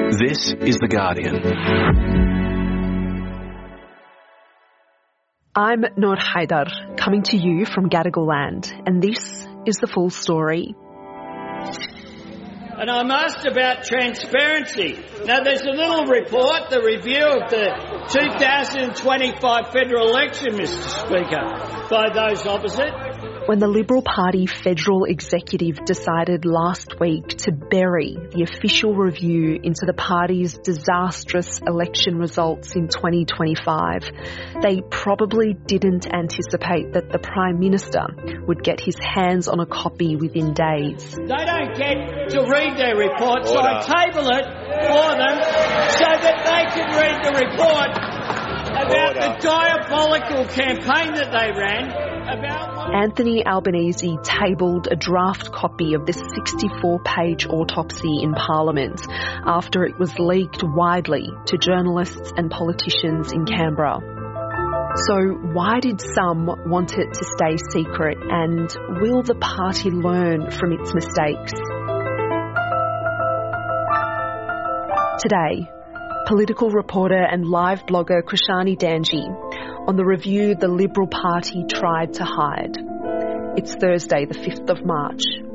This is The Guardian. I'm Noor Haidar, coming to you from Gadigal land, and this is the full story. And I'm asked about transparency. Now, there's a little report, the review of the 2025 federal election, Mr Speaker, by those opposite. When the Liberal Party federal executive decided last week to bury the official review into the party's disastrous election results in 2025, they probably didn't anticipate that the Prime Minister would get his hands on a copy within days. They don't get to read their report, so I table it for them so that they can read the report about the diabolical campaign that they ran. Anthony Albanese tabled a draft copy of the 64-page autopsy in Parliament after it was leaked widely to journalists and politicians in Canberra. So why did some want it to stay secret, and will the party learn from its mistakes? Today, political reporter and live blogger Krishani Danji on the review the Liberal Party tried to hide. It's Thursday, the 5th of March.